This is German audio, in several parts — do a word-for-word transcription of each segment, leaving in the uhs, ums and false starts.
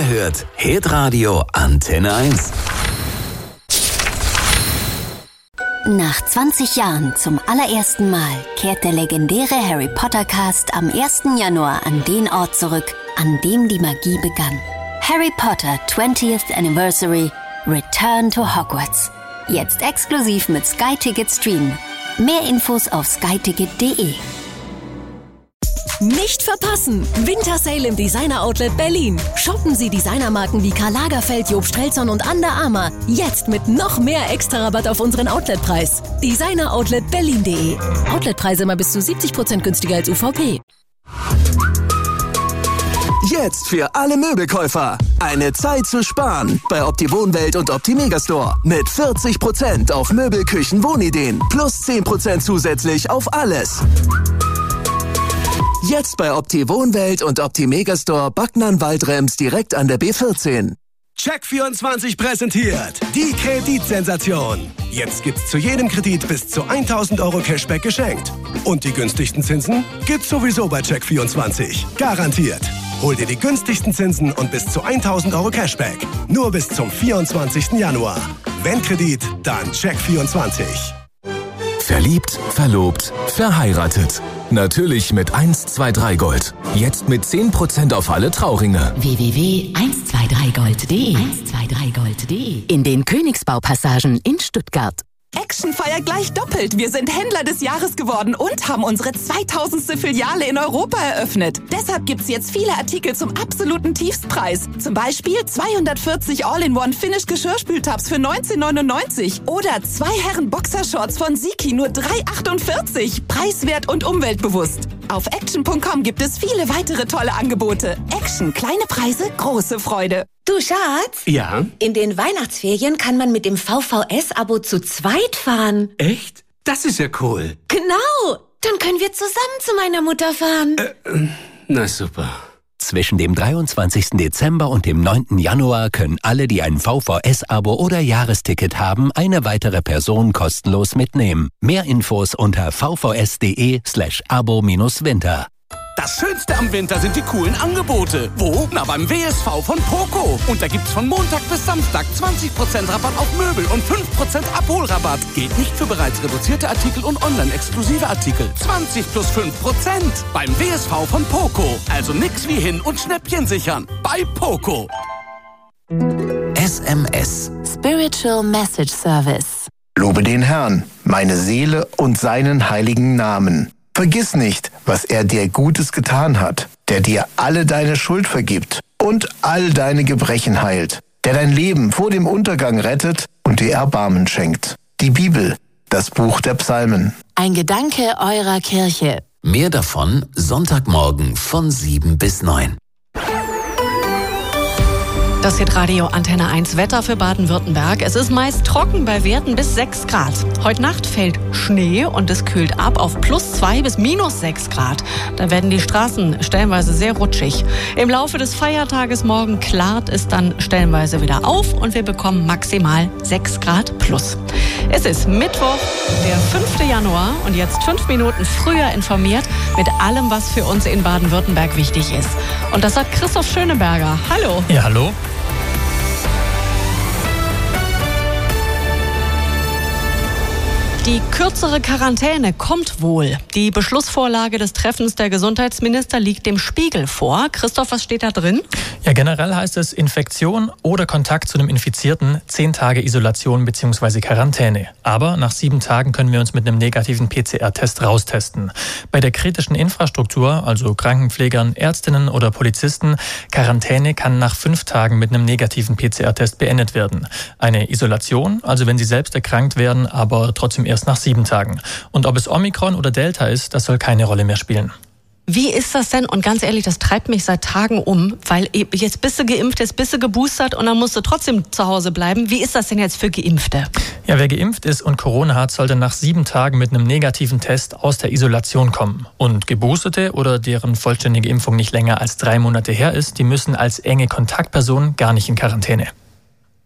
Ihr hört Hitradio Antenne eins. Nach zwanzig Jahren zum allerersten Mal kehrt der legendäre Harry Potter Cast am ersten Januar an den Ort zurück, an dem die Magie begann. Harry Potter twentieth Anniversary Return to Hogwarts. Jetzt exklusiv mit Sky Ticket streamen. Mehr Infos auf sky ticket punkt de. Nicht verpassen! Wintersale im Designer Outlet Berlin. Shoppen Sie Designermarken wie Karl Lagerfeld, Job Strelzon und Under Armour. Jetzt mit noch mehr Extra-Rabatt auf unseren Outletpreis. Designer Outlet Berlin punkt de. Outletpreise immer bis zu siebzig Prozent günstiger als U V P. Jetzt für alle Möbelkäufer. Eine Zeit zu sparen. Bei Opti-Wohnwelt und Opti-Megastore. Mit vierzig Prozent auf Möbel, Küchen, Wohnideen. Plus zehn Prozent zusätzlich auf alles. Jetzt bei Opti-Wohnwelt und Opti-Megastore Backnern-Waldrems direkt an der B vierzehn. Check vierundzwanzig präsentiert die Kreditsensation. Jetzt gibt's zu jedem Kredit bis zu tausend Euro Cashback geschenkt. Und die günstigsten Zinsen gibt's sowieso bei Check vierundzwanzig. Garantiert. Hol dir die günstigsten Zinsen und bis zu tausend Euro Cashback. Nur bis zum vierundzwanzigsten Januar. Wenn Kredit, dann Check vierundzwanzig. Verliebt, verlobt, verheiratet. Natürlich mit eins zwei drei Gold. Jetzt mit zehn Prozent auf alle Trauringe. w w w punkt eins zwei drei gold punkt de eins zwei drei gold punkt de In den Königsbaupassagen in Stuttgart. Action feiert gleich doppelt. Wir sind Händler des Jahres geworden und haben unsere zweitausendste Filiale in Europa eröffnet. Deshalb gibt's jetzt viele Artikel zum absoluten Tiefstpreis. Zum Beispiel zweihundertvierzig All-in-One Finish Geschirrspültabs für neunzehn neunundneunzig oder zwei Herren Boxershorts von Siki nur drei achtundvierzig. Preiswert und umweltbewusst. Auf action punkt com gibt es viele weitere tolle Angebote. Action, kleine Preise, große Freude. Du Schatz? Ja? In den Weihnachtsferien kann man mit dem V V S-Abo zu zweit fahren. Echt? Das ist ja cool. Genau! Dann können wir zusammen zu meiner Mutter fahren. Äh, na super. Zwischen dem dreiundzwanzigsten Dezember und dem neunten Januar können alle, die ein V V S-Abo oder Jahresticket haben, eine weitere Person kostenlos mitnehmen. Mehr Infos unter v v s punkt de slash abo winter. Das Schönste am Winter sind die coolen Angebote. Wo? Na, beim W S V von Poco. Und da gibt's von Montag bis Samstag zwanzig Prozent Rabatt auf Möbel und fünf Prozent Abholrabatt. Geht nicht für bereits reduzierte Artikel und online-exklusive Artikel. zwanzig plus fünf Prozent. Beim W S V von Poco. Also nix wie hin und Schnäppchen sichern. Bei Poco. S M S. Spiritual Message Service. Lobe den Herrn, meine Seele und seinen heiligen Namen. Vergiss nicht, was er dir Gutes getan hat, der dir alle deine Schuld vergibt und all deine Gebrechen heilt, der dein Leben vor dem Untergang rettet und dir Erbarmen schenkt. Die Bibel, das Buch der Psalmen. Ein Gedanke eurer Kirche. Mehr davon Sonntagmorgen von sieben bis neun. Das Hitradio Antenne eins Wetter für Baden-Württemberg. Es ist meist trocken bei Werten bis sechs Grad. Heute Nacht fällt Schnee und es kühlt ab auf plus zwei bis minus sechs Grad. Da werden die Straßen stellenweise sehr rutschig. Im Laufe des Feiertages morgen klart es dann stellenweise wieder auf und wir bekommen maximal sechs Grad plus. Es ist Mittwoch, der fünfte Januar und jetzt fünf Minuten früher informiert mit allem, was für uns in Baden-Württemberg wichtig ist. Und das sagt Christoph Schöneberger. Hallo. Ja, hallo. Die kürzere Quarantäne kommt wohl. Die Beschlussvorlage des Treffens der Gesundheitsminister liegt dem Spiegel vor. Christoph, was steht da drin? Ja, generell heißt es Infektion oder Kontakt zu einem Infizierten, zehn Tage Isolation bzw. Quarantäne. Aber nach sieben Tagen können wir uns mit einem negativen P C R-Test raustesten. Bei der kritischen Infrastruktur, also Krankenpflegern, Ärztinnen oder Polizisten, Quarantäne kann nach fünf Tagen mit einem negativen P C R-Test beendet werden. Eine Isolation, also wenn sie selbst erkrankt werden, aber trotzdem erst nach sieben Tagen. Und ob es Omikron oder Delta ist, das soll keine Rolle mehr spielen. Wie ist das denn? Und ganz ehrlich, das treibt mich seit Tagen um, weil jetzt bist du geimpft, jetzt bist du geboostert und dann musst du trotzdem zu Hause bleiben. Wie ist das denn jetzt für Geimpfte? Ja, wer geimpft ist und Corona hat, sollte nach sieben Tagen mit einem negativen Test aus der Isolation kommen. Und Geboosterte oder deren vollständige Impfung nicht länger als drei Monate her ist, die müssen als enge Kontaktperson gar nicht in Quarantäne.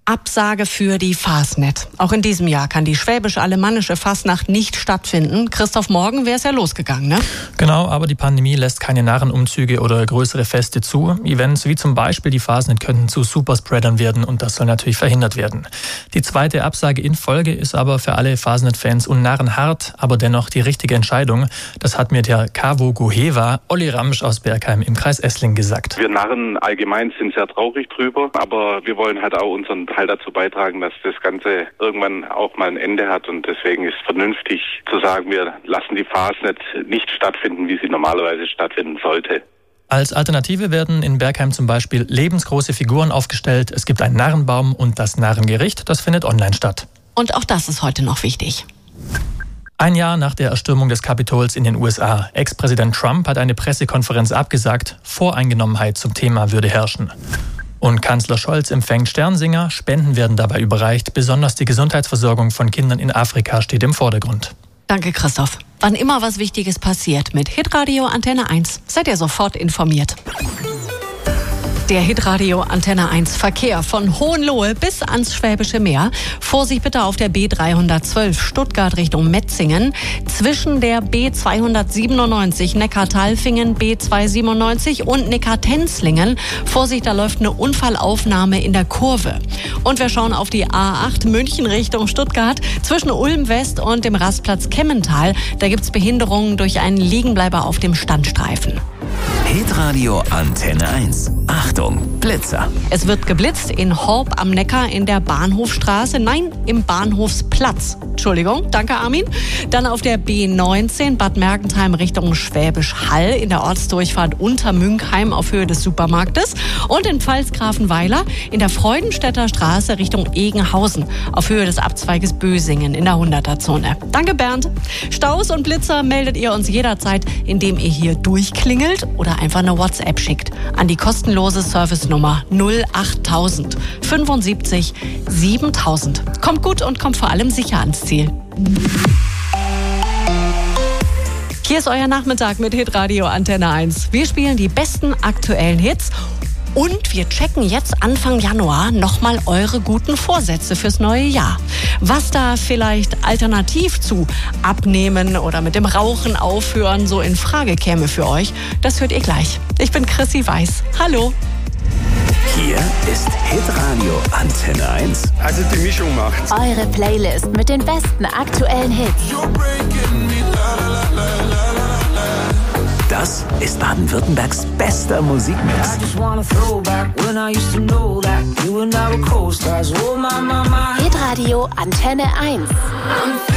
Absage für die Fasnet. Auch in diesem Jahr kann die schwäbisch-alemannische Fasnacht nicht stattfinden. Christoph, morgen wäre es ja losgegangen, ne? Genau, aber die Pandemie lässt keine Narrenumzüge oder größere Feste zu. Events wie zum Beispiel die Fasnet könnten zu Superspreadern werden und das soll natürlich verhindert werden. Die zweite Absage in Folge ist aber für alle Fasnet-Fans und Narren hart, aber dennoch die richtige Entscheidung. Das hat mir der Kavo Goheva, Olli Ramsch aus Bergheim im Kreis Essling gesagt. Wir Narren allgemein sind sehr traurig drüber, aber wir wollen halt auch unseren Teil dazu beitragen, dass das Ganze irgendwann auch mal ein Ende hat und deswegen ist vernünftig zu sagen, wir lassen die Fasnet nicht stattfinden, wie sie normalerweise stattfinden sollte. Als Alternative werden in Bergheim zum Beispiel lebensgroße Figuren aufgestellt, es gibt einen Narrenbaum und das Narrengericht, das findet online statt. Und auch das ist heute noch wichtig. Ein Jahr nach der Erstürmung des Kapitols in den U S A. Ex-Präsident Trump hat eine Pressekonferenz abgesagt, Voreingenommenheit zum Thema würde herrschen. Und Kanzler Scholz empfängt Sternsinger, Spenden werden dabei überreicht. Besonders die Gesundheitsversorgung von Kindern in Afrika steht im Vordergrund. Danke, Christoph. Wann immer was Wichtiges passiert, mit Hitradio Antenne eins seid ihr sofort informiert. Der Hitradio Antenne eins Verkehr von Hohenlohe bis ans Schwäbische Meer. Vorsicht bitte auf der B dreihundertzwölf Stuttgart Richtung Metzingen. Zwischen der B zweihundertsiebenundneunzig Neckartalfingen, B zweihundertsiebenundneunzig und Neckartenzlingen. Vorsicht, da läuft eine Unfallaufnahme in der Kurve. Und wir schauen auf die A acht München Richtung Stuttgart. Zwischen Ulm West und dem Rastplatz Kemmental. Da gibt's Behinderungen durch einen Liegenbleiber auf dem Standstreifen. Hitradio Antenne eins. Achtung, Blitzer. Es wird geblitzt in Horb am Neckar in der Bahnhofstraße. Nein, im Bahnhofsplatz. Entschuldigung, danke Armin. Dann auf der B neunzehn Bad Mergentheim Richtung Schwäbisch Hall in der Ortsdurchfahrt Untermünkheim auf Höhe des Supermarktes. Und in Pfalzgrafenweiler in der Freudenstädter Straße Richtung Egenhausen auf Höhe des Abzweiges Bösingen in der hunderter-Zone. Danke Bernd. Staus und Blitzer meldet ihr uns jederzeit, indem ihr hier durchklingelt oder einfach eine WhatsApp schickt an die kostenlose Servicenummer null achttausend fünfundsiebzig siebentausend. Kommt gut und kommt vor allem sicher ans Ziel. Hier ist euer Nachmittag mit Hitradio Antenne eins. Wir spielen die besten aktuellen Hits und wir checken jetzt Anfang Januar nochmal eure guten Vorsätze fürs neue Jahr. Was da vielleicht alternativ zu Abnehmen oder mit dem Rauchen aufhören so in Frage käme für euch, das hört ihr gleich. Ich bin Chrissy Weiß. Hallo. Hier ist Hitradio Antenne eins. Also die Mischung macht's. Eure Playlist mit den besten aktuellen Hits. Das ist Baden-Württembergs bester Musikmix. Hitradio Antenne eins.